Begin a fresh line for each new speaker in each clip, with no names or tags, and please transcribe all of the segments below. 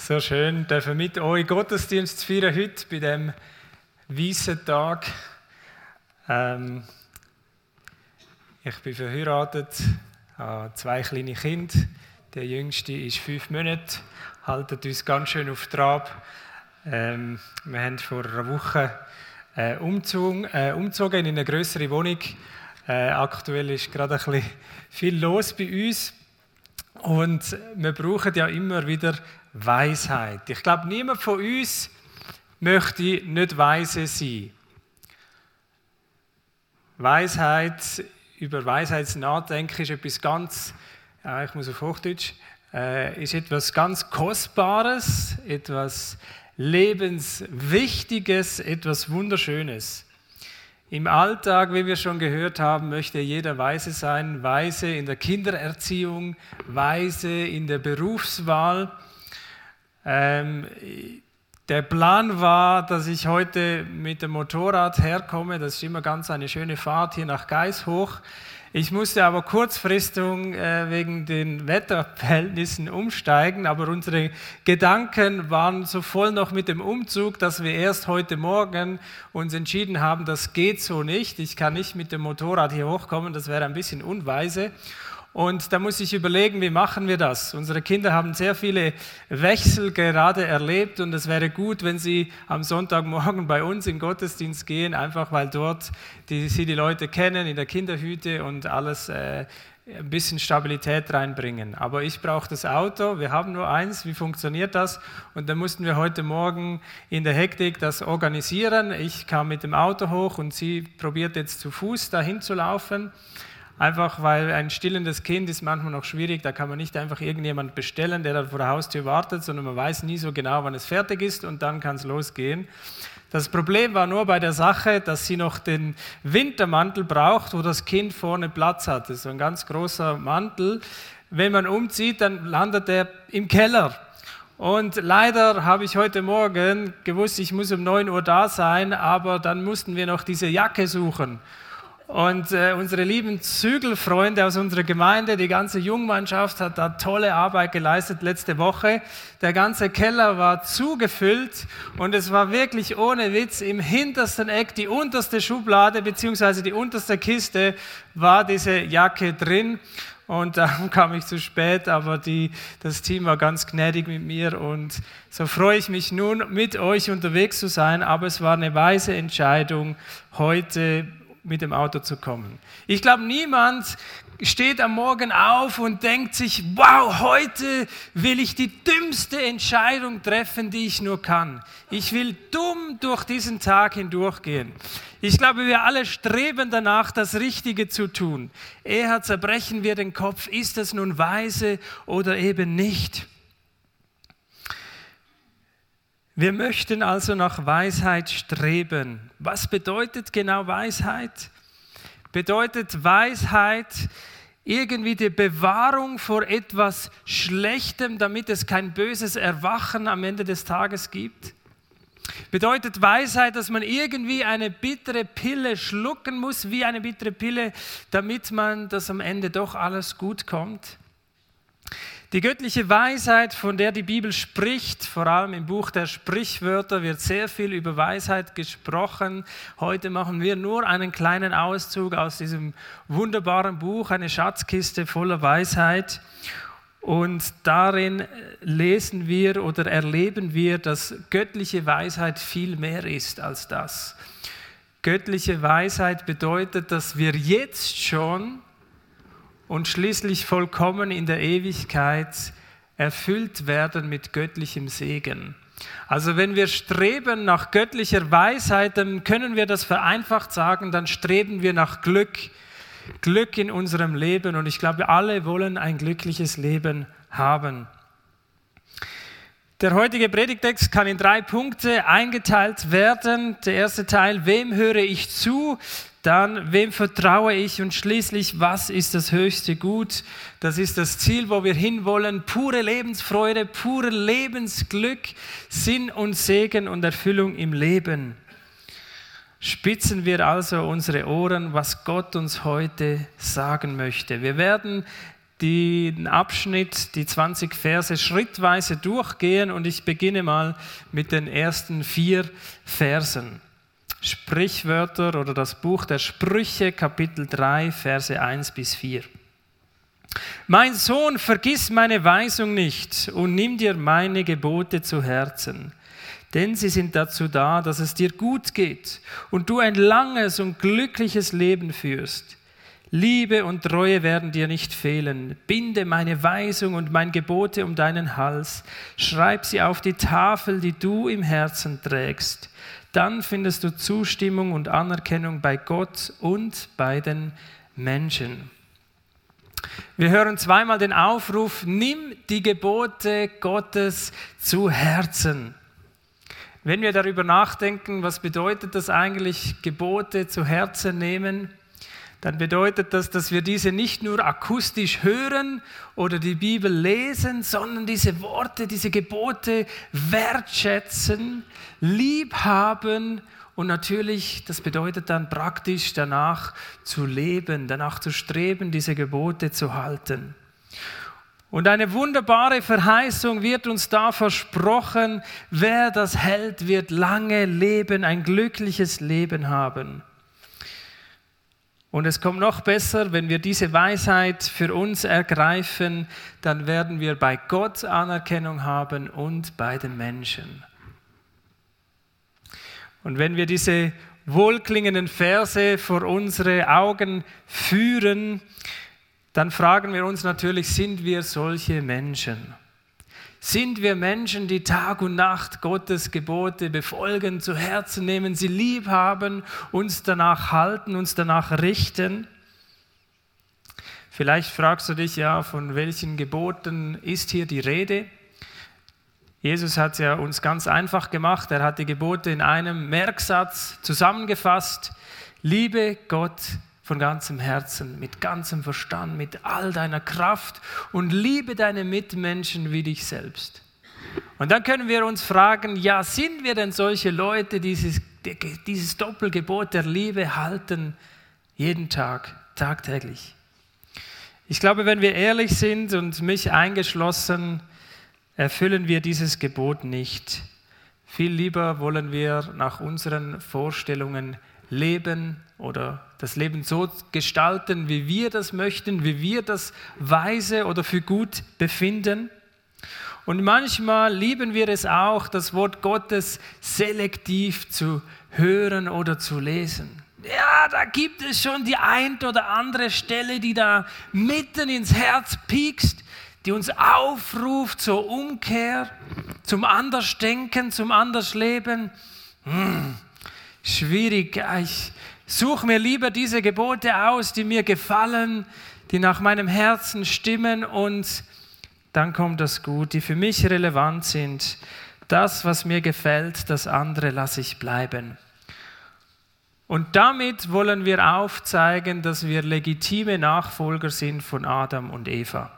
So schön, dürfen mit euch Gottesdienst feiern heute bei diesem weißen Tag. Ich bin verheiratet, habe 2 kleine Kinder. Der jüngste ist 5 Monate, haltet uns ganz schön auf Trab. Wir haben vor einer Woche umgezogen in eine grössere Wohnung. Aktuell ist gerade ein bisschen viel los bei uns. Und wir brauchen ja immer wieder Weisheit. Ich glaube, niemand von uns möchte nicht weise sein. Weisheit, über Weisheit nachdenken, ist etwas ganz, ich muss auf Hochdeutsch, ist etwas ganz Kostbares, etwas Lebenswichtiges, etwas Wunderschönes. Im Alltag, wie wir schon gehört haben, möchte jeder weise sein, weise in der Kindererziehung, weise in der Berufswahl. Der Plan war, dass ich heute mit dem Motorrad herkomme. Das ist immer ganz eine schöne Fahrt hier nach Geis hoch. Ich musste aber kurzfristig wegen den Wetterverhältnissen umsteigen, aber unsere Gedanken waren so voll noch mit dem Umzug, dass wir erst heute Morgen uns entschieden haben, das geht so nicht. Ich kann nicht mit dem Motorrad hier hochkommen, das wäre ein bisschen unweise. Und da muss ich überlegen, wie machen wir das? Unsere Kinder haben sehr viele Wechsel gerade erlebt und es wäre gut, wenn sie am Sonntagmorgen bei uns in Gottesdienst gehen, einfach weil dort sie die Leute kennen, in der Kinderhütte und alles ein bisschen Stabilität reinbringen. Aber ich brauche das Auto, wir haben nur eins, wie funktioniert das? Und dann mussten wir heute Morgen in der Hektik das organisieren. Ich kam mit dem Auto hoch und sie probiert jetzt zu Fuß dahin zu laufen. Einfach weil ein stillendes Kind ist manchmal noch schwierig, da kann man nicht einfach irgendjemand bestellen, der dann vor der Haustür wartet, sondern man weiß nie so genau, wann es fertig ist und dann kann es losgehen. Das Problem war nur bei der Sache, dass sie noch den Wintermantel braucht, wo das Kind vorne Platz hat. Das ist so ein ganz großer Mantel. Wenn man umzieht, dann landet er im Keller. Und leider habe ich heute Morgen gewusst, ich muss um 9 Uhr da sein, aber dann mussten wir noch diese Jacke suchen. Und unsere lieben Zügelfreunde aus unserer Gemeinde, die ganze Jungmannschaft hat da tolle Arbeit geleistet letzte Woche. Der ganze Keller war zugefüllt und es war wirklich ohne Witz im hintersten Eck, die unterste Schublade bzw. die unterste Kiste war diese Jacke drin. Und dann kam ich zu spät, aber das Team war ganz gnädig mit mir und so freue ich mich nun, mit euch unterwegs zu sein. Aber es war eine weise Entscheidung, heute mit dem Auto zu kommen. Ich glaube, niemand steht am Morgen auf und denkt sich, wow, heute will ich die dümmste Entscheidung treffen, die ich nur kann. Ich will dumm durch diesen Tag hindurchgehen. Ich glaube, wir alle streben danach, das Richtige zu tun. Eher zerbrechen wir den Kopf, ist es nun weise oder eben nicht? Wir möchten also nach Weisheit streben. Was bedeutet genau Weisheit? Bedeutet Weisheit irgendwie die Bewahrung vor etwas Schlechtem, damit es kein böses Erwachen am Ende des Tages gibt? Bedeutet Weisheit, dass man irgendwie eine bittere Pille schlucken muss, wie eine bittere Pille, damit dass am Ende doch alles gut kommt? Die göttliche Weisheit, von der die Bibel spricht, vor allem im Buch der Sprichwörter, wird sehr viel über Weisheit gesprochen. Heute machen wir nur einen kleinen Auszug aus diesem wunderbaren Buch, eine Schatzkiste voller Weisheit. Und darin lesen wir oder erleben wir, dass göttliche Weisheit viel mehr ist als das. Göttliche Weisheit bedeutet, dass wir jetzt schon und schließlich vollkommen in der Ewigkeit erfüllt werden mit göttlichem Segen. Also wenn wir streben nach göttlicher Weisheit, dann können wir das vereinfacht sagen, dann streben wir nach Glück. Glück in unserem Leben und ich glaube, wir alle wollen ein glückliches Leben haben. Der heutige Predigtext kann in 3 Punkte eingeteilt werden. Der erste Teil, wem höre ich zu? Dann, wem vertraue ich? Und schließlich, was ist das höchste Gut? Das ist das Ziel, wo wir hinwollen. Pure Lebensfreude, pure Lebensglück, Sinn und Segen und Erfüllung im Leben. Spitzen wir also unsere Ohren, was Gott uns heute sagen möchte. Wir werden den Abschnitt, die 20 Verse schrittweise durchgehen und ich beginne mal mit den ersten 4 Versen. Sprichwörter oder das Buch der Sprüche, Kapitel 3, Verse 1 bis 4. Mein Sohn, vergiss meine Weisung nicht und nimm dir meine Gebote zu Herzen, denn sie sind dazu da, dass es dir gut geht und du ein langes und glückliches Leben führst. Liebe und Treue werden dir nicht fehlen. Binde meine Weisung und meine Gebote um deinen Hals. Schreib sie auf die Tafel, die du im Herzen trägst. Dann findest du Zustimmung und Anerkennung bei Gott und bei den Menschen. Wir hören zweimal den Aufruf, nimm die Gebote Gottes zu Herzen. Wenn wir darüber nachdenken, was bedeutet das eigentlich, Gebote zu Herzen nehmen, dann bedeutet das, dass wir diese nicht nur akustisch hören oder die Bibel lesen, sondern diese Worte, diese Gebote wertschätzen, lieb haben und natürlich, das bedeutet dann praktisch danach zu leben, danach zu streben, diese Gebote zu halten. Und eine wunderbare Verheißung wird uns da versprochen, wer das hält, wird lange leben, ein glückliches Leben haben. Und es kommt noch besser, wenn wir diese Weisheit für uns ergreifen, dann werden wir bei Gott Anerkennung haben und bei den Menschen. Und wenn wir diese wohlklingenden Verse vor unsere Augen führen, dann fragen wir uns natürlich, sind wir solche Menschen? Sind wir Menschen, die Tag und Nacht Gottes Gebote befolgen, zu Herzen nehmen, sie lieb haben, uns danach halten, uns danach richten? Vielleicht fragst du dich ja, von welchen Geboten ist hier die Rede? Jesus hat es ja uns ganz einfach gemacht. Er hat die Gebote in einem Merksatz zusammengefasst. Liebe Gott von ganzem Herzen, mit ganzem Verstand, mit all deiner Kraft und liebe deine Mitmenschen wie dich selbst. Und dann können wir uns fragen, ja, sind wir denn solche Leute, die dieses Doppelgebot der Liebe halten, jeden Tag, tagtäglich? Ich glaube, wenn wir ehrlich sind und mich eingeschlossen, erfüllen wir dieses Gebot nicht. Viel lieber wollen wir nach unseren Vorstellungen leben oder das Leben so gestalten, wie wir das möchten, wie wir das weise oder für gut befinden. Und manchmal lieben wir es auch, das Wort Gottes selektiv zu hören oder zu lesen. Ja, da gibt es schon die ein oder andere Stelle, die da mitten ins Herz piekst, die uns aufruft zur Umkehr, zum Andersdenken, zum Andersleben. Schwierig. Ich suche mir lieber diese Gebote aus, die mir gefallen, die nach meinem Herzen stimmen und dann kommt das Gut, die für mich relevant sind. Das, was mir gefällt, das andere lasse ich bleiben. Und damit wollen wir aufzeigen, dass wir legitime Nachfolger sind von Adam und Eva.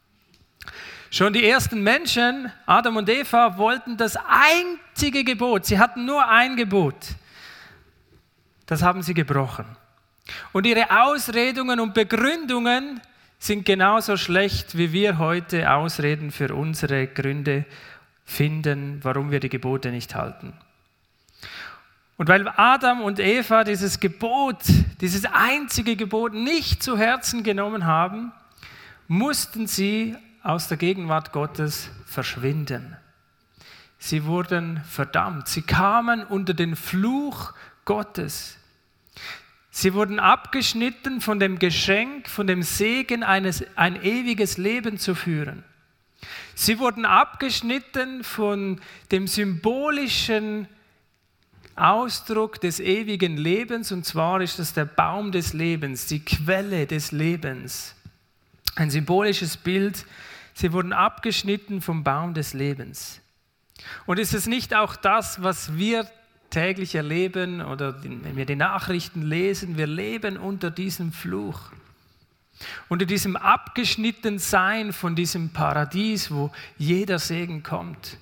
Schon die ersten Menschen, Adam und Eva, wollten das einzige Gebot, sie hatten nur ein Gebot, das haben sie gebrochen. Und ihre Ausredungen und Begründungen sind genauso schlecht, wie wir heute Ausreden für unsere Gründe finden, warum wir die Gebote nicht halten. Und weil Adam und Eva dieses Gebot, dieses einzige Gebot nicht zu Herzen genommen haben, mussten sie aus der Gegenwart Gottes verschwinden. Sie wurden verdammt. Sie kamen unter den Fluch Gottes. Sie wurden abgeschnitten von dem Geschenk, von dem Segen, ein ewiges Leben zu führen. Sie wurden abgeschnitten von dem symbolischen Ausdruck des ewigen Lebens, und zwar ist das der Baum des Lebens, die Quelle des Lebens. Ein symbolisches Bild. Sie wurden abgeschnitten vom Baum des Lebens. Und ist es nicht auch das, was wir täglich erleben oder wenn wir die Nachrichten lesen, wir leben unter diesem Fluch. Unter diesem Abgeschnittensein von diesem Paradies, wo jeder Segen kommt.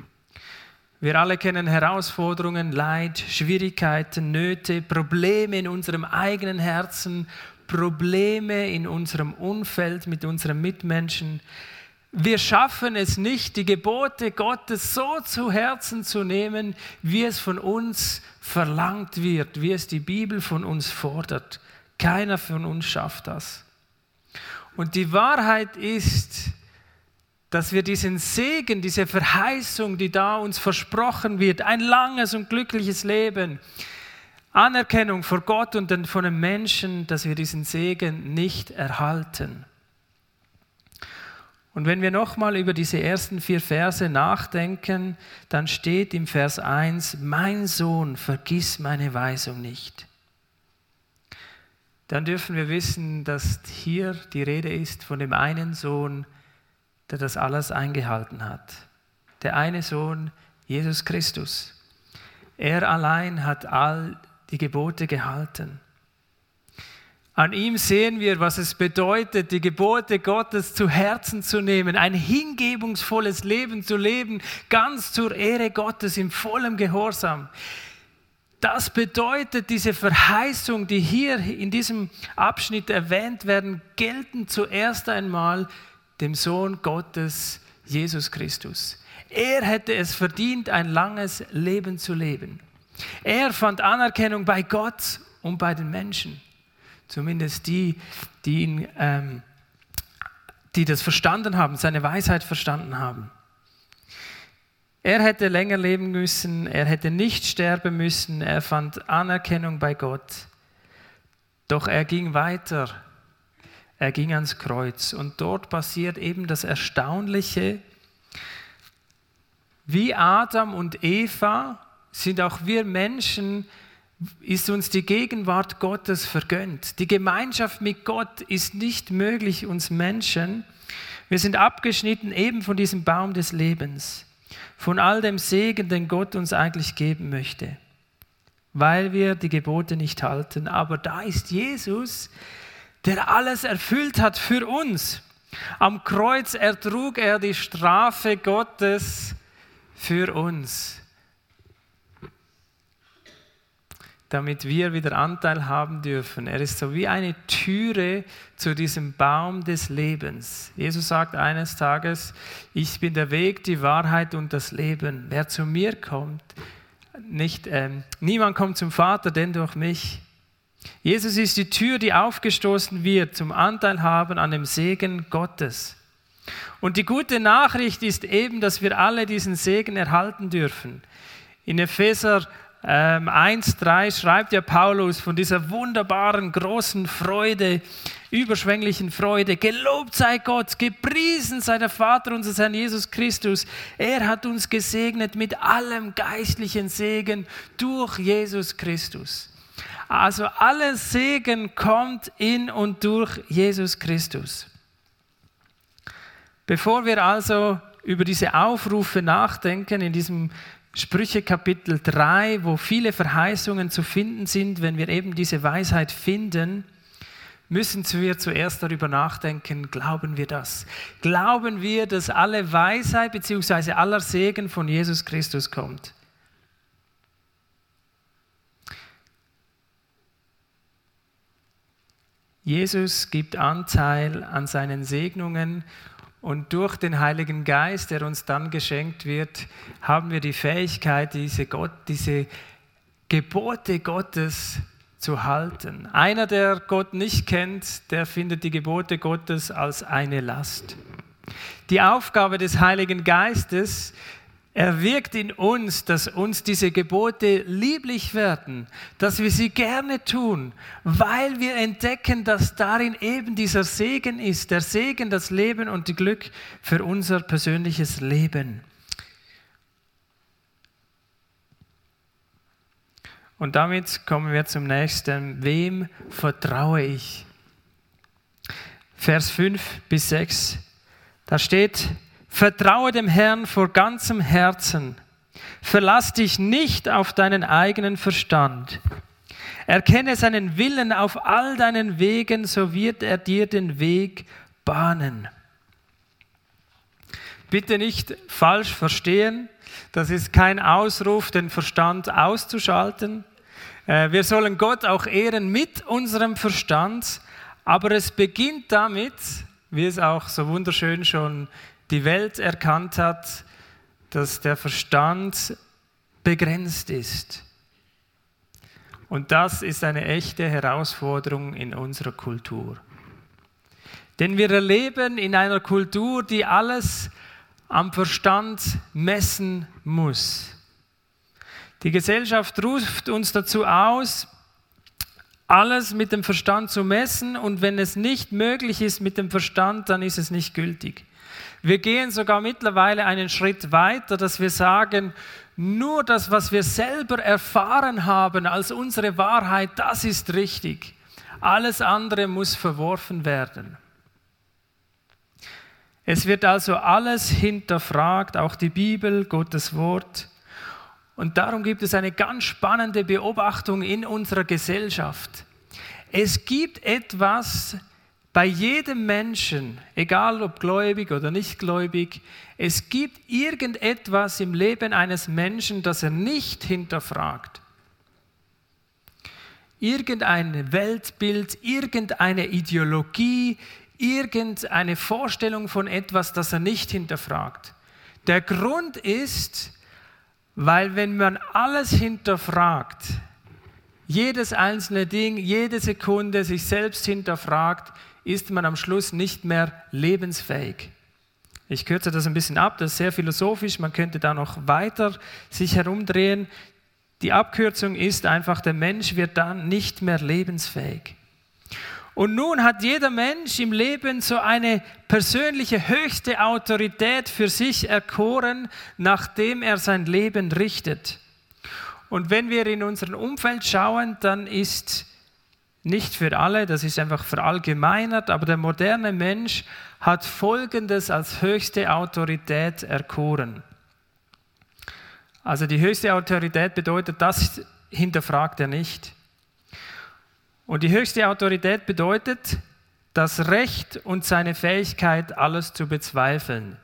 Wir alle kennen Herausforderungen, Leid, Schwierigkeiten, Nöte, Probleme in unserem eigenen Herzen, Probleme in unserem Umfeld, mit unseren Mitmenschen. Wir schaffen es nicht, die Gebote Gottes so zu Herzen zu nehmen, wie es von uns verlangt wird, wie es die Bibel von uns fordert. Keiner von uns schafft das. Und die Wahrheit ist, dass wir diesen Segen, diese Verheißung, die da uns versprochen wird, ein langes und glückliches Leben, Anerkennung vor Gott und von den Menschen, dass wir diesen Segen nicht erhalten. Und wenn wir nochmal über diese ersten 4 Verse nachdenken, dann steht im Vers 1, mein Sohn, vergiss meine Weisung nicht. Dann dürfen wir wissen, dass hier die Rede ist von dem einen Sohn, der das alles eingehalten hat. Der eine Sohn, Jesus Christus. Er allein hat all die Gebote gehalten. An ihm sehen wir, was es bedeutet, die Gebote Gottes zu Herzen zu nehmen, ein hingebungsvolles Leben zu leben, ganz zur Ehre Gottes im vollen Gehorsam. Das bedeutet, diese Verheißung, die hier in diesem Abschnitt erwähnt werden, gelten zuerst einmal dem Sohn Gottes, Jesus Christus. Er hätte es verdient, ein langes Leben zu leben. Er fand Anerkennung bei Gott und bei den Menschen. Zumindest die das verstanden haben, seine Weisheit verstanden haben. Er hätte länger leben müssen, er hätte nicht sterben müssen, er fand Anerkennung bei Gott. Doch er ging weiter, er ging ans Kreuz und dort passiert eben das Erstaunliche. Wie Adam und Eva sind auch wir Menschen, ist uns die Gegenwart Gottes vergönnt. Die Gemeinschaft mit Gott ist nicht möglich, uns Menschen. Wir sind abgeschnitten eben von diesem Baum des Lebens, von all dem Segen, den Gott uns eigentlich geben möchte, weil wir die Gebote nicht halten. Aber da ist Jesus, der alles erfüllt hat für uns. Am Kreuz ertrug er die Strafe Gottes für uns, damit wir wieder Anteil haben dürfen. Er ist so wie eine Türe zu diesem Baum des Lebens. Jesus sagt eines Tages, ich bin der Weg, die Wahrheit und das Leben. Wer zu mir kommt, niemand kommt zum Vater, denn durch mich. Jesus ist die Tür, die aufgestoßen wird zum Anteil haben an dem Segen Gottes. Und die gute Nachricht ist eben, dass wir alle diesen Segen erhalten dürfen. In Epheser 1,3 schreibt ja Paulus von dieser wunderbaren, großen Freude, überschwänglichen Freude. Gelobt sei Gott, gepriesen sei der Vater unseres Herrn Jesus Christus. Er hat uns gesegnet mit allem geistlichen Segen durch Jesus Christus. Also alles Segen kommt in und durch Jesus Christus. Bevor wir also über diese Aufrufe nachdenken, in diesem Sprüche Kapitel 3, wo viele Verheißungen zu finden sind, wenn wir eben diese Weisheit finden, müssen wir zuerst darüber nachdenken, glauben wir das? Glauben wir, dass alle Weisheit bzw. aller Segen von Jesus Christus kommt? Jesus gibt Anteil an seinen Segnungen. Und durch den Heiligen Geist, der uns dann geschenkt wird, haben wir die Fähigkeit, diese Gebote Gottes zu halten. Einer, der Gott nicht kennt, der findet die Gebote Gottes als eine Last. Die Aufgabe des Heiligen Geistes, er wirkt in uns, dass uns diese Gebote lieblich werden, dass wir sie gerne tun, weil wir entdecken, dass darin eben dieser Segen ist, der Segen, das Leben und das Glück für unser persönliches Leben. Und damit kommen wir zum nächsten. Wem vertraue ich? Vers 5-6, da steht: Vertraue dem Herrn vor ganzem Herzen. Verlass dich nicht auf deinen eigenen Verstand. Erkenne seinen Willen auf all deinen Wegen, so wird er dir den Weg bahnen. Bitte nicht falsch verstehen, das ist kein Ausruf, den Verstand auszuschalten. Wir sollen Gott auch ehren mit unserem Verstand, Aber es beginnt damit, wie es auch so wunderschön schon die Welt erkannt hat, dass der Verstand begrenzt ist. Und das ist eine echte Herausforderung in unserer Kultur. Denn wir erleben in einer Kultur, die alles am Verstand messen muss. Die Gesellschaft ruft uns dazu aus, alles mit dem Verstand zu messen, und wenn es nicht möglich ist mit dem Verstand, dann ist es nicht gültig. Wir gehen sogar mittlerweile einen Schritt weiter, dass wir sagen, nur das, was wir selber erfahren haben als unsere Wahrheit, das ist richtig. Alles andere muss verworfen werden. Es wird also alles hinterfragt, auch die Bibel, Gottes Wort. Und darum gibt es eine ganz spannende Beobachtung in unserer Gesellschaft. Es gibt etwas bei jedem Menschen, egal ob gläubig oder nicht gläubig, es gibt irgendetwas im Leben eines Menschen, das er nicht hinterfragt. Irgendein Weltbild, irgendeine Ideologie, irgendeine Vorstellung von etwas, das er nicht hinterfragt. Der Grund ist, weil wenn man alles hinterfragt, jedes einzelne Ding, jede Sekunde sich selbst hinterfragt, ist man am Schluss nicht mehr lebensfähig. Ich kürze das ein bisschen ab, das ist sehr philosophisch, man könnte da noch weiter sich herumdrehen. Die Abkürzung ist einfach, der Mensch wird dann nicht mehr lebensfähig. Und nun hat jeder Mensch im Leben so eine persönliche höchste Autorität für sich erkoren, nachdem er sein Leben richtet. Und wenn wir in unser Umfeld schauen, dann ist nicht für alle, das ist einfach verallgemeinert, aber der moderne Mensch hat Folgendes als höchste Autorität erkoren. Also die höchste Autorität bedeutet, das hinterfragt er nicht. Und die höchste Autorität bedeutet, das Recht und seine Fähigkeit, alles zu bezweifeln.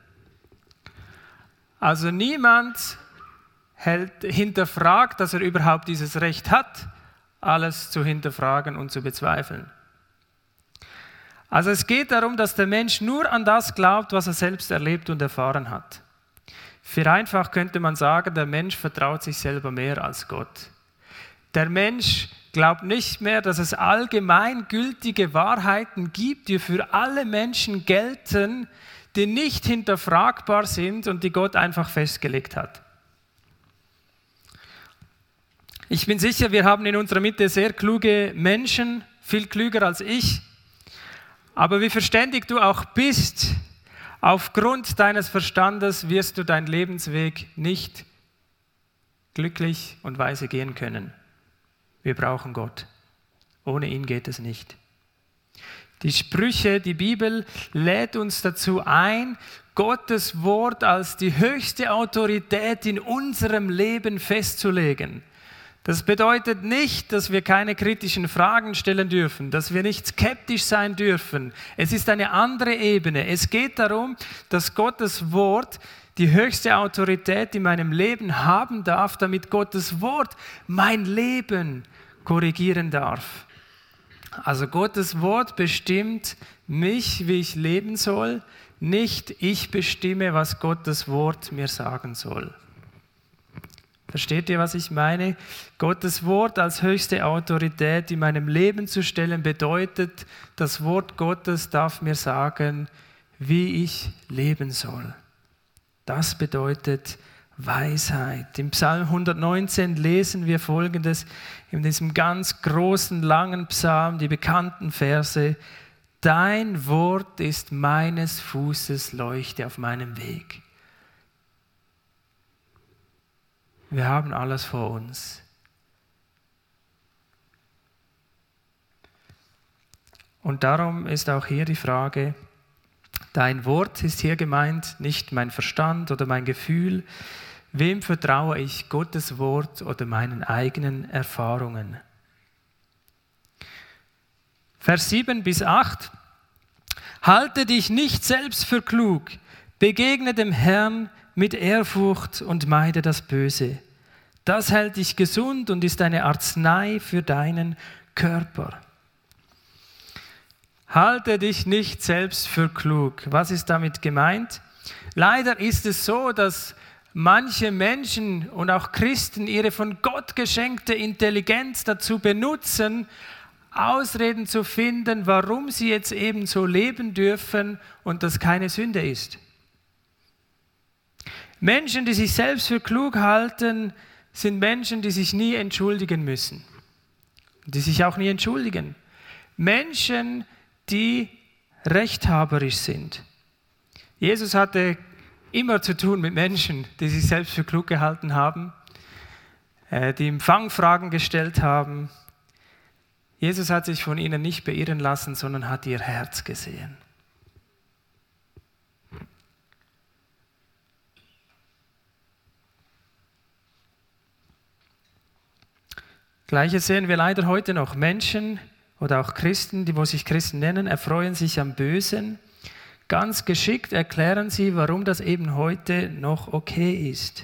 Also niemand hinterfragt, dass er überhaupt dieses Recht hat, alles zu hinterfragen und zu bezweifeln. Also es geht darum, dass der Mensch nur an das glaubt, was er selbst erlebt und erfahren hat. Vereinfacht könnte man sagen, der Mensch vertraut sich selber mehr als Gott. Der Mensch glaubt nicht mehr, dass es allgemeingültige Wahrheiten gibt, die für alle Menschen gelten, die nicht hinterfragbar sind und die Gott einfach festgelegt hat. Ich bin sicher, wir haben in unserer Mitte sehr kluge Menschen, viel klüger als ich. Aber wie verständig du auch bist, aufgrund deines Verstandes wirst du deinen Lebensweg nicht glücklich und weise gehen können. Wir brauchen Gott. Ohne ihn geht es nicht. Die Sprüche, die Bibel lädt uns dazu ein, Gottes Wort als die höchste Autorität in unserem Leben festzulegen. Das bedeutet nicht, dass wir keine kritischen Fragen stellen dürfen, dass wir nicht skeptisch sein dürfen. Es ist eine andere Ebene. Es geht darum, dass Gottes Wort die höchste Autorität in meinem Leben haben darf, damit Gottes Wort mein Leben korrigieren darf. Also Gottes Wort bestimmt mich, wie ich leben soll, nicht ich bestimme, was Gottes Wort mir sagen soll. Versteht ihr, was ich meine? Gottes Wort als höchste Autorität in meinem Leben zu stellen, bedeutet, das Wort Gottes darf mir sagen, wie ich leben soll. Das bedeutet Weisheit. Im Psalm 119 lesen wir Folgendes, in diesem ganz großen, langen Psalm, die bekannten Verse: Dein Wort ist meines Fußes Leuchte auf meinem Weg. Wir haben alles vor uns. Und darum ist auch hier die Frage, dein Wort ist hier gemeint, nicht mein Verstand oder mein Gefühl. Wem vertraue ich, Gottes Wort oder meinen eigenen Erfahrungen? Vers 7 bis 8. Halte dich nicht selbst für klug, begegne dem Herrn mit Ehrfurcht und meide das Böse. Das hält dich gesund und ist eine Arznei für deinen Körper. Halte dich nicht selbst für klug. Was ist damit gemeint? Leider ist es so, dass manche Menschen und auch Christen ihre von Gott geschenkte Intelligenz dazu benutzen, Ausreden zu finden, warum sie jetzt eben so leben dürfen und das keine Sünde ist. Menschen, die sich selbst für klug halten, sind Menschen, die sich nie entschuldigen müssen, die sich auch nie entschuldigen. Menschen, die rechthaberisch sind. Jesus hatte immer zu tun mit Menschen, die sich selbst für klug gehalten haben, die ihm Fangfragen gestellt haben. Jesus hat sich von ihnen nicht beirren lassen, sondern hat ihr Herz gesehen. Gleiches sehen wir leider heute noch. Menschen oder auch Christen, die sich Christen nennen, erfreuen sich am Bösen. Ganz geschickt erklären sie, warum das eben heute noch okay ist.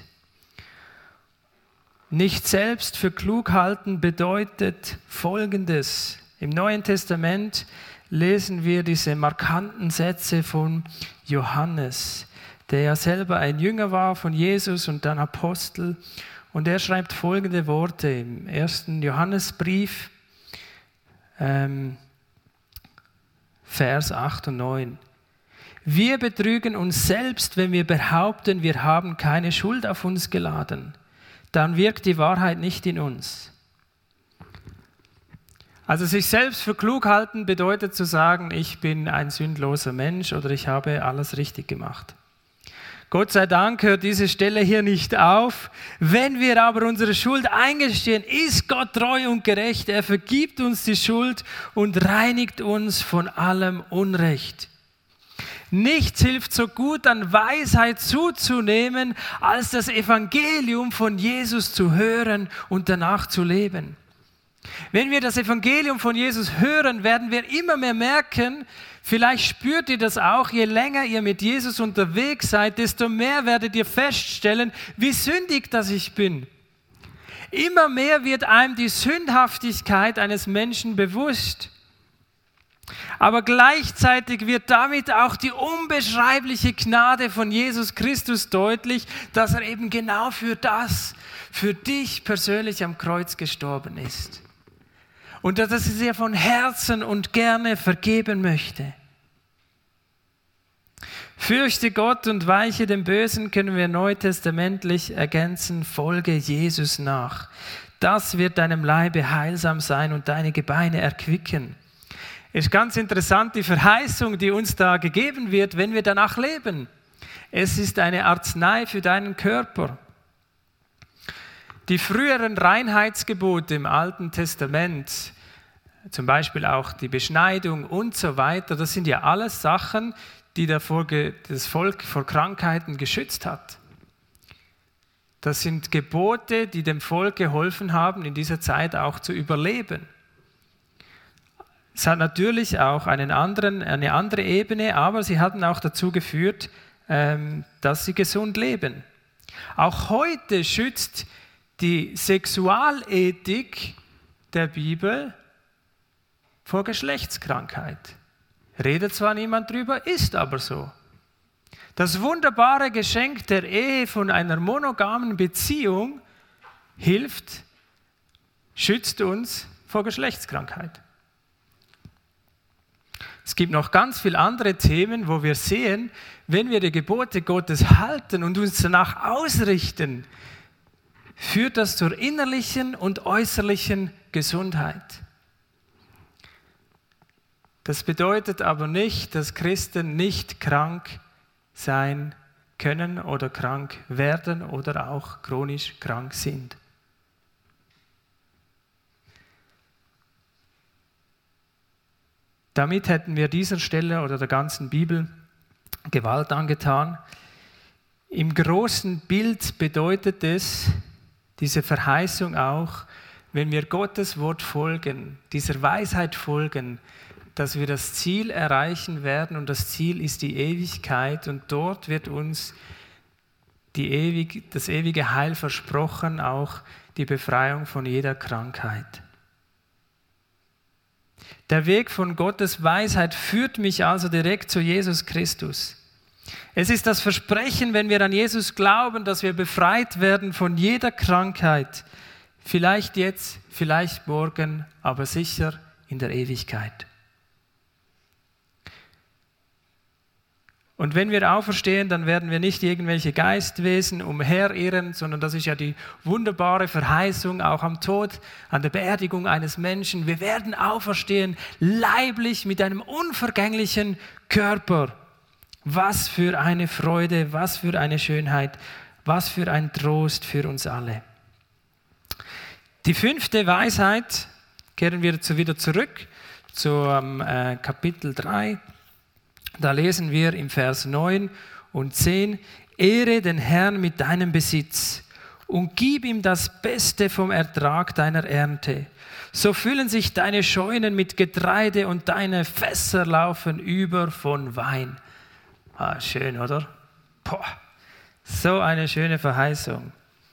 Nicht selbst für klug halten bedeutet Folgendes. Im Neuen Testament lesen wir diese markanten Sätze von Johannes, der ja selber ein Jünger war von Jesus und dann Apostel. Und er schreibt folgende Worte im 1. Johannesbrief, Vers 8 und 9. Wir betrügen uns selbst, wenn wir behaupten, wir haben keine Schuld auf uns geladen. Dann wirkt die Wahrheit nicht in uns. Also sich selbst für klug halten bedeutet zu sagen, ich bin ein sündloser Mensch oder ich habe alles richtig gemacht. Gott sei Dank hört diese Stelle hier nicht auf. Wenn wir aber unsere Schuld eingestehen, ist Gott treu und gerecht. Er vergibt uns die Schuld und reinigt uns von allem Unrecht. Nichts hilft so gut an Weisheit zuzunehmen, als das Evangelium von Jesus zu hören und danach zu leben. Wenn wir das Evangelium von Jesus hören, werden wir immer mehr merken, vielleicht spürt ihr das auch, je länger ihr mit Jesus unterwegs seid, desto mehr werdet ihr feststellen, wie sündig das ich bin. Immer mehr wird einem die Sündhaftigkeit eines Menschen bewusst. Aber gleichzeitig wird damit auch die unbeschreibliche Gnade von Jesus Christus deutlich, dass er eben genau für das, für dich persönlich am Kreuz gestorben ist. Und dass er dir von Herzen und gerne vergeben möchte. Fürchte Gott und weiche dem Bösen, können wir neutestamentlich ergänzen, folge Jesus nach. Das wird deinem Leibe heilsam sein und deine Gebeine erquicken. Ist ganz interessant, die Verheißung, die uns da gegeben wird, wenn wir danach leben. Es ist eine Arznei für deinen Körper. Die früheren Reinheitsgebote im Alten Testament, zum Beispiel auch die Beschneidung und so weiter, das sind ja alles Sachen, die das Volk vor Krankheiten geschützt hat. Das sind Gebote, die dem Volk geholfen haben, in dieser Zeit auch zu überleben. Es hat natürlich auch eine andere Ebene, aber sie hatten auch dazu geführt, dass sie gesund leben. Auch heute schützt die Sexualethik der Bibel vor Geschlechtskrankheit. Redet zwar niemand drüber, ist aber so. Das wunderbare Geschenk der Ehe von einer monogamen Beziehung schützt uns vor Geschlechtskrankheit. Es gibt noch ganz viele andere Themen, wo wir sehen, wenn wir die Gebote Gottes halten und uns danach ausrichten, führt das zur innerlichen und äußerlichen Gesundheit. Das bedeutet aber nicht, dass Christen nicht krank sein können oder krank werden oder auch chronisch krank sind. Damit hätten wir dieser Stelle oder der ganzen Bibel Gewalt angetan. Im großen Bild bedeutet es, diese Verheißung auch, wenn wir Gottes Wort folgen, dieser Weisheit folgen, dass wir das Ziel erreichen werden und das Ziel ist die Ewigkeit und dort wird uns das ewige Heil versprochen, auch die Befreiung von jeder Krankheit. Der Weg von Gottes Weisheit führt mich also direkt zu Jesus Christus. Es ist das Versprechen, wenn wir an Jesus glauben, dass wir befreit werden von jeder Krankheit. Vielleicht jetzt, vielleicht morgen, aber sicher in der Ewigkeit. Und wenn wir auferstehen, dann werden wir nicht irgendwelche Geistwesen umherirren, sondern das ist ja die wunderbare Verheißung, auch am Tod, an der Beerdigung eines Menschen. Wir werden auferstehen, leiblich mit einem unvergänglichen Körper. Was für eine Freude, was für eine Schönheit, was für ein Trost für uns alle. Die 5. Weisheit, kehren wir wieder zurück zum Kapitel 3. Da lesen wir im Vers 9 und 10, Ehre den Herrn mit deinem Besitz und gib ihm das Beste vom Ertrag deiner Ernte. So füllen sich deine Scheunen mit Getreide und deine Fässer laufen über von Wein. Ah, schön, oder? Boah, so eine schöne Verheißung.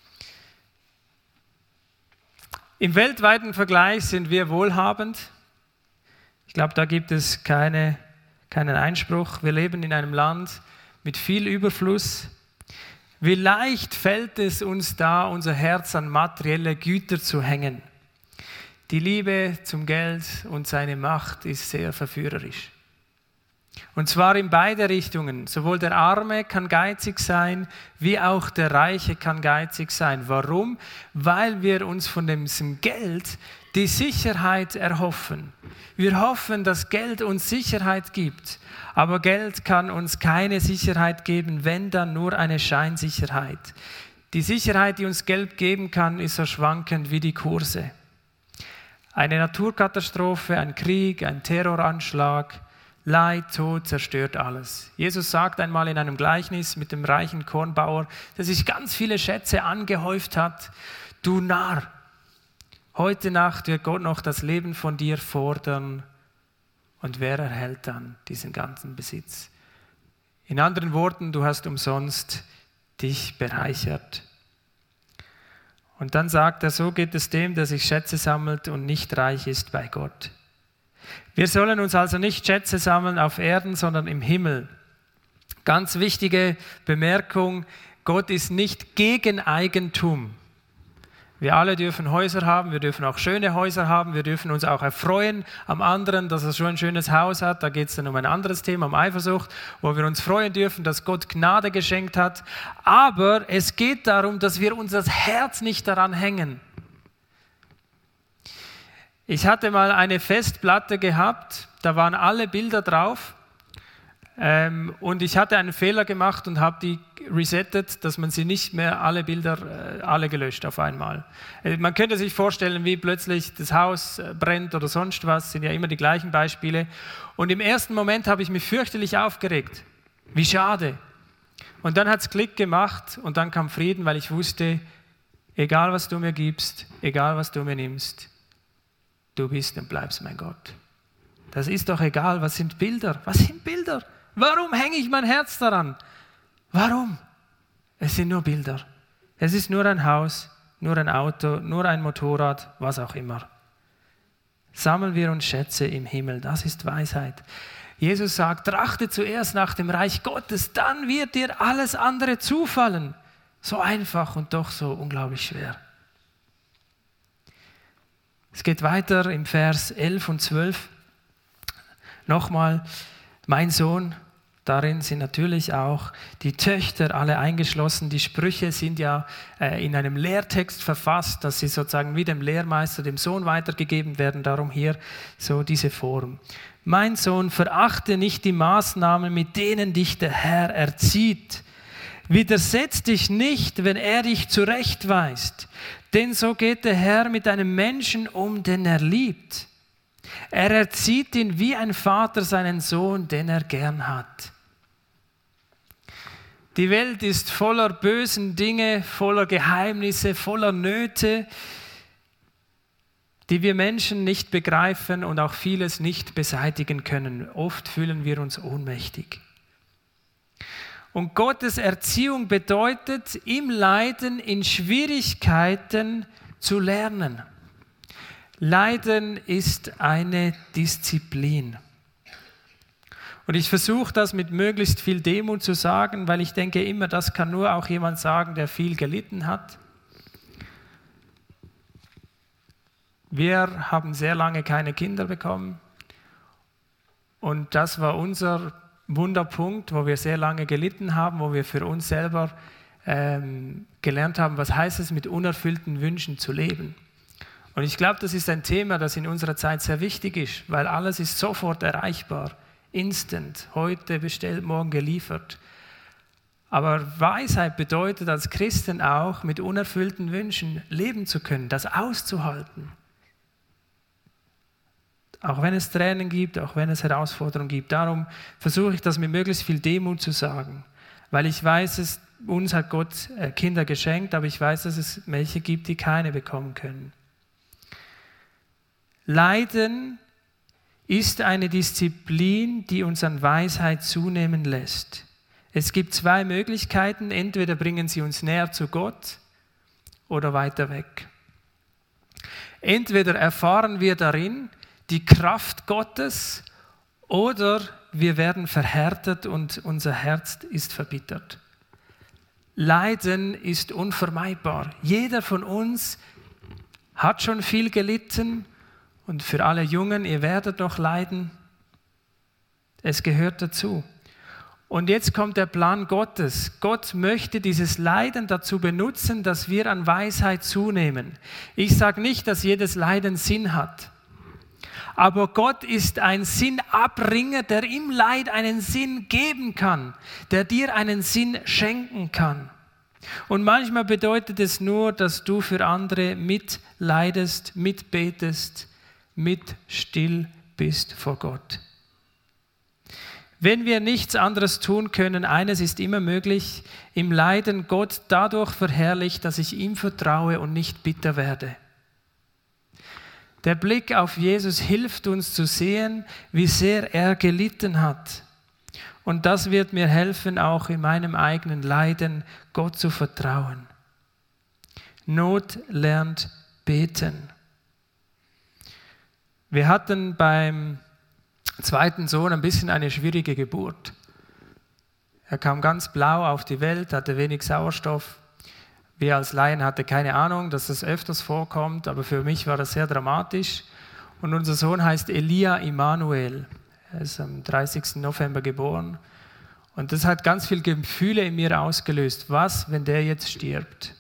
Im weltweiten Vergleich sind wir wohlhabend. Ich glaube, da gibt es keinen Einspruch. Wir leben in einem Land mit viel Überfluss. Wie leicht fällt es uns da, unser Herz an materielle Güter zu hängen. Die Liebe zum Geld und seine Macht ist sehr verführerisch. Und zwar in beide Richtungen. Sowohl der Arme kann geizig sein, wie auch der Reiche kann geizig sein. Warum? Weil wir uns von diesem Geld die Sicherheit erhoffen. Wir hoffen, dass Geld uns Sicherheit gibt. Aber Geld kann uns keine Sicherheit geben, wenn dann nur eine Scheinsicherheit. Die Sicherheit, die uns Geld geben kann, ist so schwankend wie die Kurse. Eine Naturkatastrophe, ein Krieg, ein Terroranschlag, Leid, Tod zerstört alles. Jesus sagt einmal in einem Gleichnis mit dem reichen Kornbauer, der sich ganz viele Schätze angehäuft hat. Du Narr, heute Nacht wird Gott noch das Leben von dir fordern. Und wer erhält dann diesen ganzen Besitz? In anderen Worten, du hast umsonst dich bereichert. Und dann sagt er, so geht es dem, der sich Schätze sammelt und nicht reich ist bei Gott. Wir sollen uns also nicht Schätze sammeln auf Erden, sondern im Himmel. Ganz wichtige Bemerkung, Gott ist nicht gegen Eigentum. Wir alle dürfen Häuser haben, wir dürfen auch schöne Häuser haben, wir dürfen uns auch erfreuen am anderen, dass er schon ein schönes Haus hat. Da geht es dann um ein anderes Thema, um Eifersucht, wo wir uns freuen dürfen, dass Gott Gnade geschenkt hat. Aber es geht darum, dass wir unser Herz nicht daran hängen. Ich hatte mal eine Festplatte gehabt, da waren alle Bilder drauf und ich hatte einen Fehler gemacht und habe die resettet, dass man sie nicht mehr alle Bilder alle gelöscht auf einmal. Man könnte sich vorstellen, wie plötzlich das Haus brennt oder sonst was, sind ja immer die gleichen Beispiele. Und im ersten Moment habe ich mich fürchterlich aufgeregt. Wie schade. Und dann hat es Klick gemacht und dann kam Frieden, weil ich wusste, egal was du mir gibst, egal was du mir nimmst, du bist und bleibst mein Gott. Das ist doch egal, was sind Bilder? Was sind Bilder? Warum hänge ich mein Herz daran? Warum? Es sind nur Bilder. Es ist nur ein Haus, nur ein Auto, nur ein Motorrad, was auch immer. Sammeln wir uns Schätze im Himmel, das ist Weisheit. Jesus sagt, trachte zuerst nach dem Reich Gottes, dann wird dir alles andere zufallen. So einfach und doch so unglaublich schwer. Es geht weiter im Vers 11 und 12. Nochmal, mein Sohn, darin sind natürlich auch die Töchter alle eingeschlossen. Die Sprüche sind ja in einem Lehrtext verfasst, dass sie sozusagen wie dem Lehrmeister, dem Sohn weitergegeben werden. Darum hier so diese Form. Mein Sohn, verachte nicht die Maßnahmen, mit denen dich der Herr erzieht. Widersetz dich nicht, wenn er dich zurechtweist. Denn so geht der Herr mit einem Menschen um, den er liebt. Er erzieht ihn wie ein Vater seinen Sohn, den er gern hat. Die Welt ist voller bösen Dinge, voller Geheimnisse, voller Nöte, die wir Menschen nicht begreifen und auch vieles nicht beseitigen können. Oft fühlen wir uns ohnmächtig. Und Gottes Erziehung bedeutet, im Leiden, in Schwierigkeiten zu lernen. Leiden ist eine Disziplin. Und ich versuche das mit möglichst viel Demut zu sagen, weil ich denke immer, das kann nur auch jemand sagen, der viel gelitten hat. Wir haben sehr lange keine Kinder bekommen und das war unser Wunderpunkt, wo wir sehr lange gelitten haben, wo wir für uns selber gelernt haben, was heißt es, mit unerfüllten Wünschen zu leben. Und ich glaube, das ist ein Thema, das in unserer Zeit sehr wichtig ist, weil alles ist sofort erreichbar. Instant, heute bestellt, morgen geliefert. Aber Weisheit bedeutet als Christen auch, mit unerfüllten Wünschen leben zu können, das auszuhalten. Auch wenn es Tränen gibt, auch wenn es Herausforderungen gibt. Darum versuche ich das mit möglichst viel Demut zu sagen. Weil ich weiß, uns hat Gott Kinder geschenkt, aber ich weiß, dass es welche gibt, die keine bekommen können. Leiden ist eine Disziplin, die uns an Weisheit zunehmen lässt. Es gibt zwei Möglichkeiten, entweder bringen sie uns näher zu Gott oder weiter weg. Entweder erfahren wir darin die Kraft Gottes oder wir werden verhärtet und unser Herz ist verbittert. Leiden ist unvermeidbar. Jeder von uns hat schon viel gelitten. Und für alle Jungen, ihr werdet noch leiden. Es gehört dazu. Und jetzt kommt der Plan Gottes. Gott möchte dieses Leiden dazu benutzen, dass wir an Weisheit zunehmen. Ich sage nicht, dass jedes Leiden Sinn hat. Aber Gott ist ein Sinnabringer, der im Leid einen Sinn geben kann, der dir einen Sinn schenken kann. Und manchmal bedeutet es nur, dass du für andere mitleidest, mitbetest, mit still bist vor Gott. Wenn wir nichts anderes tun können, eines ist immer möglich, im Leiden Gott dadurch verherrlicht, dass ich ihm vertraue und nicht bitter werde. Der Blick auf Jesus hilft uns zu sehen, wie sehr er gelitten hat. Und das wird mir helfen, auch in meinem eigenen Leiden Gott zu vertrauen. Not lernt beten. Wir hatten beim zweiten Sohn ein bisschen eine schwierige Geburt. Er kam ganz blau auf die Welt, hatte wenig Sauerstoff. Wir als Laien hatten keine Ahnung, dass das öfters vorkommt, aber für mich war das sehr dramatisch. Und unser Sohn heißt Elia Immanuel. Er ist am 30. November geboren. Und das hat ganz viele Gefühle in mir ausgelöst. Was, wenn der jetzt stirbt?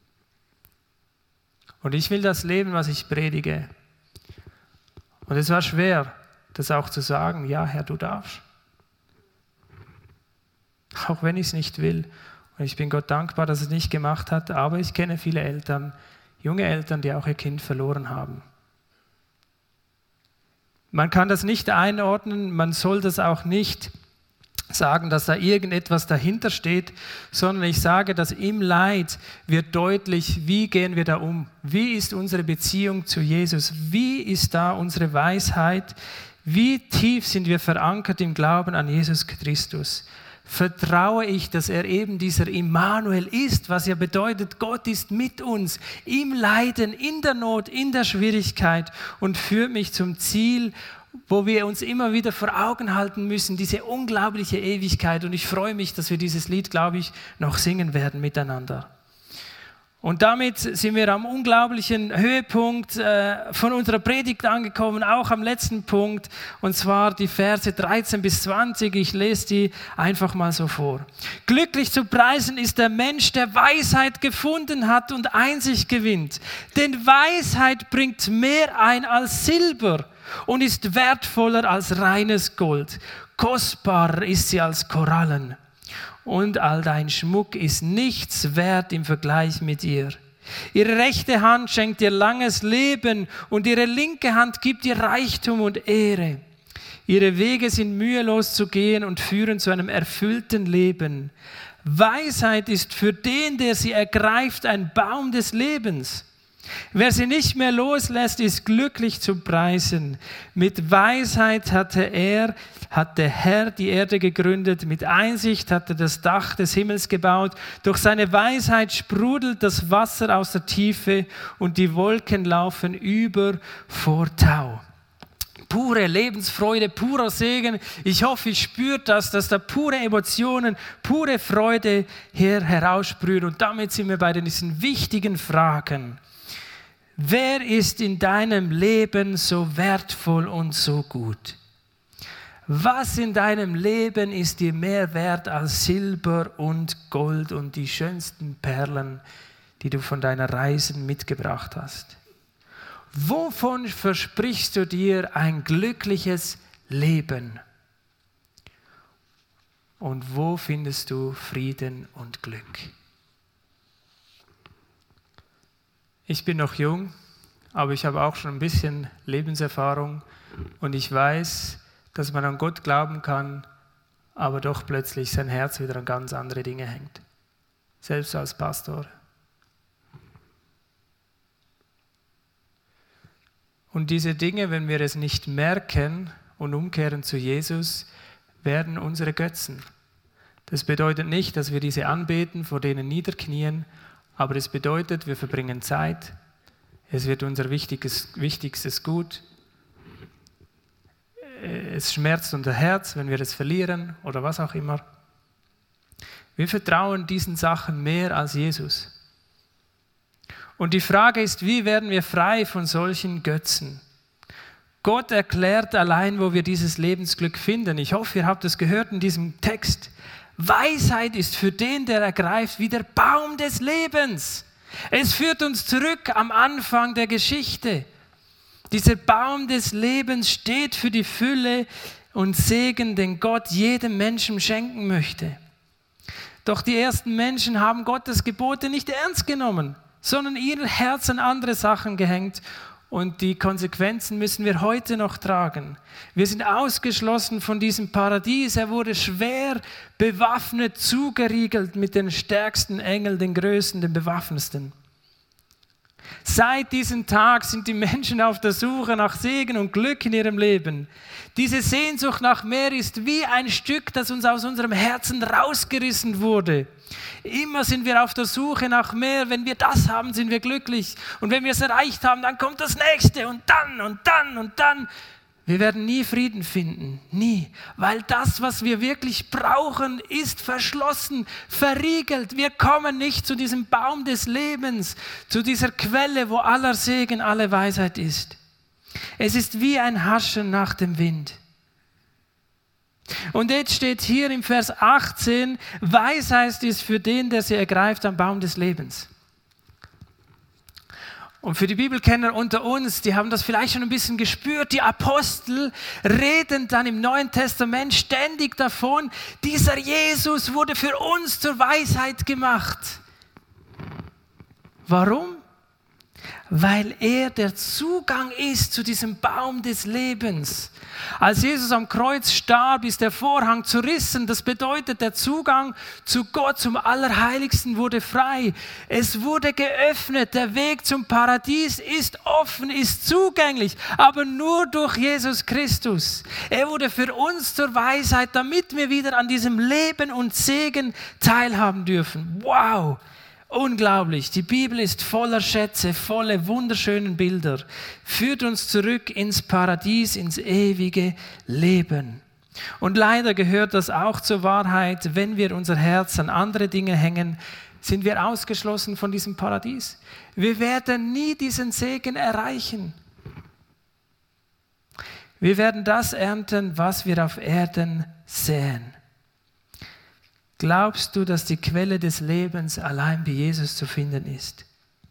Und ich will das leben, was ich predige. Und es war schwer, das auch zu sagen, ja Herr, du darfst. Auch wenn ich es nicht will. Und ich bin Gott dankbar, dass er es nicht gemacht hat, aber ich kenne viele Eltern, junge Eltern, die auch ihr Kind verloren haben. Man kann das nicht einordnen, man soll das auch nicht sagen, dass da irgendetwas dahinter steht, sondern ich sage, dass im Leid wird deutlich, wie gehen wir da um? Wie ist unsere Beziehung zu Jesus? Wie ist da unsere Weisheit? Wie tief sind wir verankert im Glauben an Jesus Christus? Vertraue ich, dass er eben dieser Immanuel ist, was ja bedeutet, Gott ist mit uns im Leiden, in der Not, in der Schwierigkeit und führt mich zum Ziel, wo wir uns immer wieder vor Augen halten müssen, diese unglaubliche Ewigkeit. Und ich freue mich, dass wir dieses Lied, glaube ich, noch singen werden miteinander. Und damit sind wir am unglaublichen Höhepunkt von unserer Predigt angekommen, auch am letzten Punkt, und zwar die Verse 13 bis 20. Ich lese die einfach mal so vor. Glücklich zu preisen ist der Mensch, der Weisheit gefunden hat und Einsicht gewinnt. Denn Weisheit bringt mehr ein als Silber und ist wertvoller als reines Gold. Kostbarer ist sie als Korallen. Und all dein Schmuck ist nichts wert im Vergleich mit ihr. Ihre rechte Hand schenkt dir langes Leben und ihre linke Hand gibt dir Reichtum und Ehre. Ihre Wege sind mühelos zu gehen und führen zu einem erfüllten Leben. Weisheit ist für den, der sie ergreift, ein Baum des Lebens. Wer sie nicht mehr loslässt, ist glücklich zu preisen. Mit Weisheit hat der Herr die Erde gegründet, mit Einsicht hat er das Dach des Himmels gebaut. Durch seine Weisheit sprudelt das Wasser aus der Tiefe und die Wolken laufen über vor Tau. Pure Lebensfreude, purer Segen. Ich hoffe, ich spürt das, dass da pure Emotionen, pure Freude heraussprühen. Und damit sind wir bei diesen wichtigen Fragen. Wer ist in deinem Leben so wertvoll und so gut? Was in deinem Leben ist dir mehr wert als Silber und Gold und die schönsten Perlen, die du von deiner Reisen mitgebracht hast? Wovon versprichst du dir ein glückliches Leben? Und wo findest du Frieden und Glück? Ich bin noch jung, aber ich habe auch schon ein bisschen Lebenserfahrung und ich weiß, dass man an Gott glauben kann, aber doch plötzlich sein Herz wieder an ganz andere Dinge hängt. Selbst als Pastor. Und diese Dinge, wenn wir es nicht merken und umkehren zu Jesus, werden unsere Götzen. Das bedeutet nicht, dass wir diese anbeten, vor denen niederknien, aber es bedeutet, wir verbringen Zeit. Es wird unser wichtigstes Gut. Es schmerzt unser Herz, wenn wir es verlieren oder was auch immer. Wir vertrauen diesen Sachen mehr als Jesus. Und die Frage ist, wie werden wir frei von solchen Götzen? Gott erklärt allein, wo wir dieses Lebensglück finden. Ich hoffe, ihr habt es gehört in diesem Text. Weisheit ist für den, der ergreift, wie der Baum des Lebens. Es führt uns zurück am Anfang der Geschichte. Dieser Baum des Lebens steht für die Fülle und Segen, den Gott jedem Menschen schenken möchte. Doch die ersten Menschen haben Gottes Gebote nicht ernst genommen, sondern ihr Herz an andere Sachen gehängt. Und die Konsequenzen müssen wir heute noch tragen. Wir sind ausgeschlossen von diesem Paradies. Er wurde schwer bewaffnet, zugeriegelt mit den stärksten Engeln, den größten, den bewaffnetsten. Seit diesem Tag sind die Menschen auf der Suche nach Segen und Glück in ihrem Leben. Diese Sehnsucht nach mehr ist wie ein Stück, das uns aus unserem Herzen rausgerissen wurde. Immer sind wir auf der Suche nach mehr. Wenn wir das haben, sind wir glücklich. Und wenn wir es erreicht haben, dann kommt das Nächste und dann und dann und dann. Wir werden nie Frieden finden, nie. Weil das, was wir wirklich brauchen, ist verschlossen, verriegelt. Wir kommen nicht zu diesem Baum des Lebens, zu dieser Quelle, wo aller Segen, alle Weisheit ist. Es ist wie ein Haschen nach dem Wind. Und jetzt steht hier im Vers 18, Weisheit ist für den, der sie ergreift, am Baum des Lebens. Und für die Bibelkenner unter uns, die haben das vielleicht schon ein bisschen gespürt, die Apostel reden dann im Neuen Testament ständig davon, dieser Jesus wurde für uns zur Weisheit gemacht. Warum? Weil er der Zugang ist zu diesem Baum des Lebens. Als Jesus am Kreuz starb, ist der Vorhang zerrissen. Das bedeutet, der Zugang zu Gott, zum Allerheiligsten, wurde frei. Es wurde geöffnet. Der Weg zum Paradies ist offen, ist zugänglich, aber nur durch Jesus Christus. Er wurde für uns zur Weisheit, damit wir wieder an diesem Leben und Segen teilhaben dürfen. Wow! Unglaublich, die Bibel ist voller Schätze, voller wunderschönen Bilder, führt uns zurück ins Paradies, ins ewige Leben. Und leider gehört das auch zur Wahrheit, wenn wir unser Herz an andere Dinge hängen, sind wir ausgeschlossen von diesem Paradies. Wir werden nie diesen Segen erreichen. Wir werden das ernten, was wir auf Erden säen. Glaubst du, dass die Quelle des Lebens allein bei Jesus zu finden ist?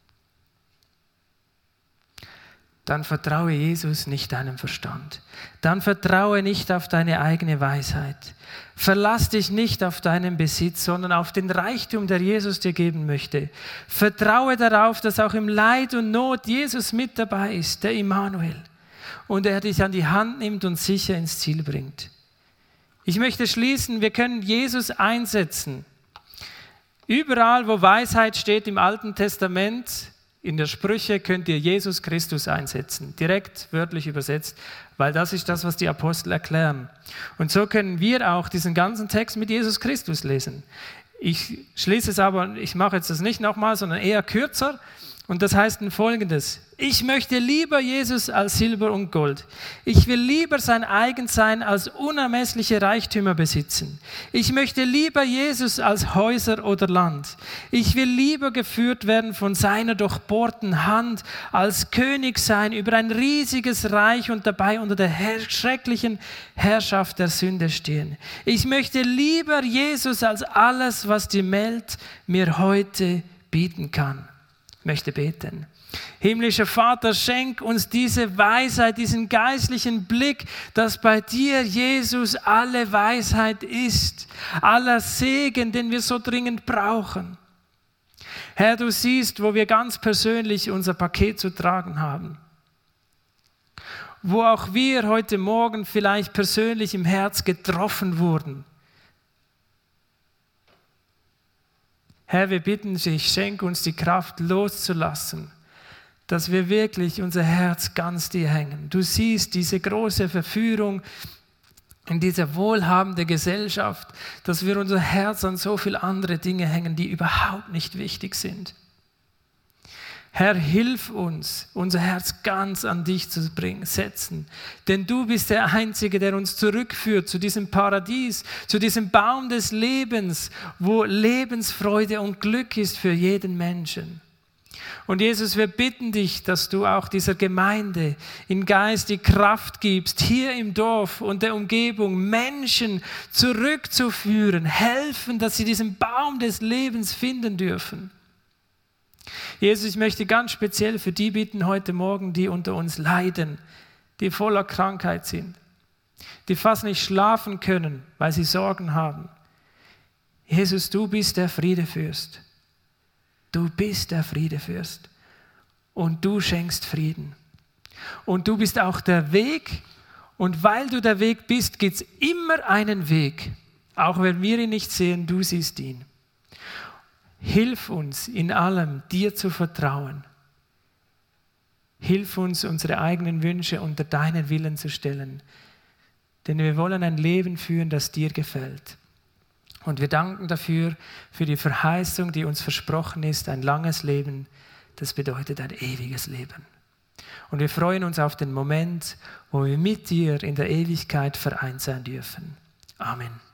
Dann vertraue Jesus nicht deinem Verstand. Dann vertraue nicht auf deine eigene Weisheit. Verlass dich nicht auf deinen Besitz, sondern auf den Reichtum, der Jesus dir geben möchte. Vertraue darauf, dass auch im Leid und Not Jesus mit dabei ist, der Immanuel. Und er dich an die Hand nimmt und sicher ins Ziel bringt. Ich möchte schließen, wir können Jesus einsetzen. Überall, wo Weisheit steht im Alten Testament, in der Sprüche könnt ihr Jesus Christus einsetzen, direkt wörtlich übersetzt, weil das ist das, was die Apostel erklären. Und so können wir auch diesen ganzen Text mit Jesus Christus lesen. Ich schließe es aber, ich mache jetzt das nicht nochmal, sondern eher kürzer. Und das heißt Folgendes: Ich möchte lieber Jesus als Silber und Gold. Ich will lieber sein Eigensein als unermessliche Reichtümer besitzen. Ich möchte lieber Jesus als Häuser oder Land. Ich will lieber geführt werden von seiner durchbohrten Hand als König sein über ein riesiges Reich und dabei unter der schrecklichen Herrschaft der Sünde stehen. Ich möchte lieber Jesus als alles, was die Welt mir heute bieten kann. Ich möchte beten. Himmlischer Vater, schenk uns diese Weisheit, diesen geistlichen Blick, dass bei dir, Jesus, alle Weisheit ist, aller Segen, den wir so dringend brauchen. Herr, du siehst, wo wir ganz persönlich unser Paket zu tragen haben. Wo auch wir heute Morgen vielleicht persönlich im Herz getroffen wurden. Herr, wir bitten dich, schenk uns die Kraft loszulassen, dass wir wirklich unser Herz ganz dir hängen. Du siehst diese große Verführung in dieser wohlhabenden Gesellschaft, dass wir unser Herz an so viele andere Dinge hängen, die überhaupt nicht wichtig sind. Herr, hilf uns, unser Herz ganz an dich zu setzen. Denn du bist der Einzige, der uns zurückführt zu diesem Paradies, zu diesem Baum des Lebens, wo Lebensfreude und Glück ist für jeden Menschen. Und Jesus, wir bitten dich, dass du auch dieser Gemeinde in Geist die Kraft gibst, hier im Dorf und der Umgebung Menschen zurückzuführen, helfen, dass sie diesen Baum des Lebens finden dürfen. Jesus, ich möchte ganz speziell für die bitten heute Morgen, die unter uns leiden, die voller Krankheit sind, die fast nicht schlafen können, weil sie Sorgen haben. Jesus, du bist der Friedefürst. Du bist der Friedefürst und du schenkst Frieden. Und du bist auch der Weg und weil du der Weg bist, gibt es immer einen Weg. Auch wenn wir ihn nicht sehen, du siehst ihn. Hilf uns in allem, dir zu vertrauen. Hilf uns, unsere eigenen Wünsche unter deinen Willen zu stellen. Denn wir wollen ein Leben führen, das dir gefällt. Und wir danken dafür, für die Verheißung, die uns versprochen ist, ein langes Leben, das bedeutet ein ewiges Leben. Und wir freuen uns auf den Moment, wo wir mit dir in der Ewigkeit vereint sein dürfen. Amen.